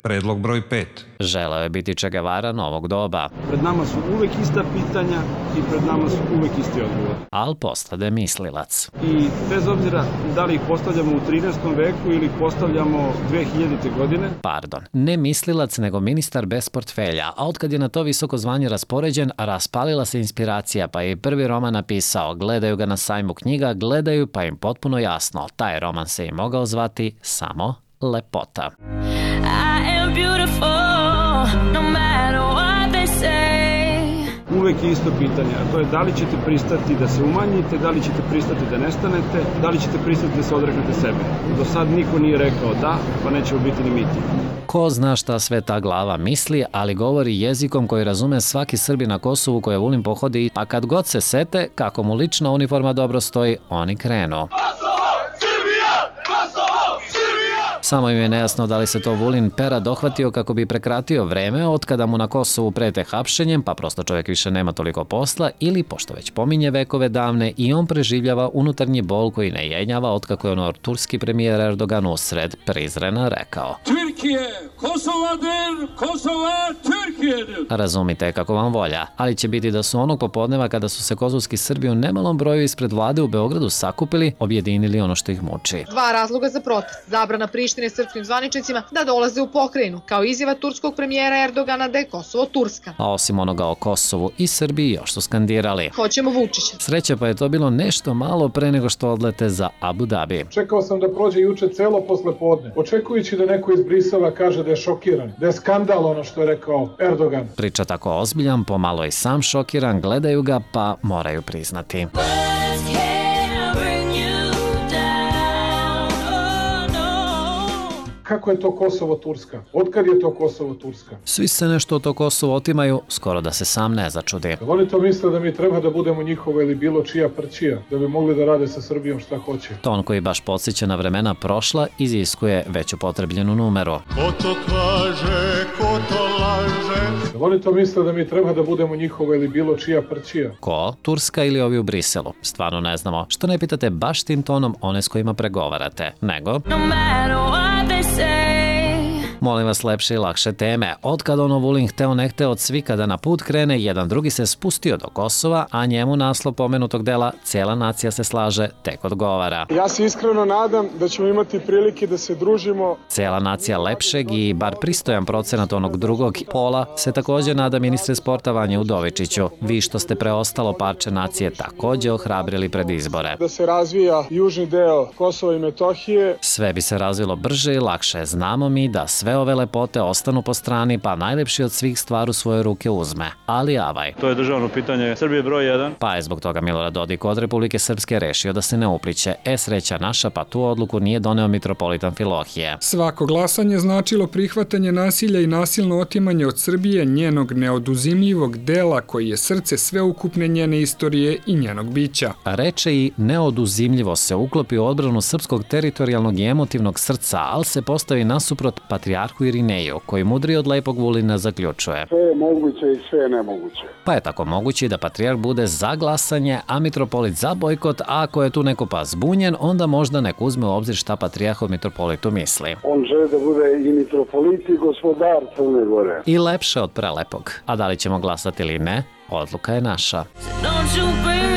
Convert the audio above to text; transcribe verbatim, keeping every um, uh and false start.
Predlog broj pet. Želeo je biti Che Guevara novog doba. Pred nama su uvek ista pitanja i pred nama su uvek isti odgovor. Al postade mislilac. I bez obzira da li ih postavljamo u trinaestom veku ili postavljamo dve hiljadite godine. Pardon, ne mislilac nego ministar bez portfelja, a otkad je na to visoko zvanje raspoređen, raspalila se inspiracija, pa je prvi roman napisao. Gledaju ga na sajmu knjiga, gledaju pa im potpuno jasno. Taj roman se i mogao zvati samo Lepota. Uvek je isto pitanje, a to je da li ćete pristati da se umanjite, da li ćete pristati da nestanete, da li ćete pristati da se odreknete sebe. Do sad niko nije rekao da, pa neće biti ni miting. Ko zna šta sve ta glava misli, ali govori jezikom koji razume svaki Srbin na Kosovu koje Vulin pohodi, a kad god se sete kako mu lična uniforma dobro stoji, oni krenu. Samo im je nejasno da li se to Vulin pera dohvatio kako bi prekratio vreme od kada mu na Kosovu prete hapšenjem, pa prosto čovjek više nema toliko posla, ili, pošto već pominje vekove davne, i on preživljava unutarnji bol koji ne jenjava otkako je ono turski premijer Erdogan usred Prizrena rekao: Türkiye, Kosova der, Kosova Türkiye der. Razumite kako vam volja, ali će biti da su onog popodneva kada su se kosovski Srbi u nemalom broju ispred vlade u Beogradu sakupili, objedinili ono što ih muči. Dva razloga za protest: zabrana Prištine srpskim zvaničnicima da dolaze u pokrajinu, kao izjava turskog premijera Erdogana da je Kosovo Turska. A osim onoga o Kosovu i Srbiji još su skandirali: Hoćemo Vučića. Sreće pa je to bilo nešto malo pre nego što odlete za Abu Dhabi. Čekao sam da prođe juče celo poslepodne, očekujući da neko iz Brisela kaže da je šokiran, da je skandal ono što je rekao Erdogan. Priča tako ozbiljan, pomalo i sam šokiran, gledaju ga pa moraju priznati. Kako je to Kosovo Turska? Otkad je to Kosovo Turska? Svi se nešto od to Kosovo otimaju, skoro da se sam ne začudi. Oni to misle da mi treba da budemo njihova ili bilo čija prćija, da bi mogli da rade sa Srbijom šta hoće. Ton koji baš podsjeća na vremena prošla iziskuje već upotrebljenu numeru. Ko to kaže, ko to laže? Oni to misle da mi treba da budemo njihova ili bilo čija prćija. Ko? Turska ili ovi u Briselu? Stvarno ne znamo. Što ne pitate baš tim tonom one s kojima pregovarate? Nego... Molim vas lepše i lakše teme. Otkad ono Vulin hteo ne hteo od svi kada na put krene, jedan drugi se spustio do Kosova, a njemu naslov pomenutog dela Cijela nacija se slaže tek odgovara. Ja se iskreno nadam da ćemo imati prilike da se družimo. Cijela nacija lepšeg i bar pristojan procenat onog drugog pola se također nada ministre sporta Vanje Udovičiću. Vi što ste preostalo parče nacije također ohrabrili pred izbore. Da se razvija južni deo Kosova i Metohije. Sve bi se razvilo brže i lakše. Znamo mi da sve ove lepote ostanu po strani, pa najlepši od svih stvar u svoje ruke uzme. Ali avaj. To je državno pitanje Srbije broj jedan. Pa je zbog toga Milorad Dodik od Republike Srpske rešio da se ne upliće. E sreća naša, pa tu odluku nije doneo mitropolitan Filohije. Svako glasanje značilo prihvatanje nasilja i nasilno otimanje od Srbije njenog neoduzimljivog dela koji je srce sveukupne njene istorije i njenog bića. Reče i neoduzimljivo se uklopi u odbranu srpskog teritorijalnog i emotivnog srca, ali se postavi nasuprot patrijarhu Irineju, koji mudri od lepog Vulina zaključuje: Sve je moguće i sve je nemoguće. Pa je tako moguće da patrijarh bude za glasanje, a mitropolit za bojkot, a ako je tu neko pa zbunjen, onda možda nek uzme u obzir šta patrijarh o mitropolitu misli. On želi da bude i mitropolit i gospodar Crne Gore. I lepše od prelepog. A da li ćemo glasati ili ne, odluka je naša.